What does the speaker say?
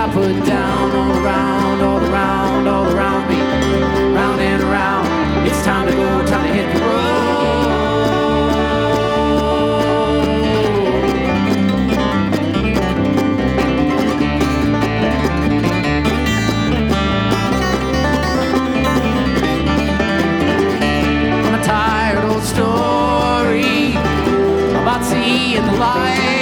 I put down all around, all around, all around me, round and around. It's time to go, time to hit the road. On a tired old story about seeing the light.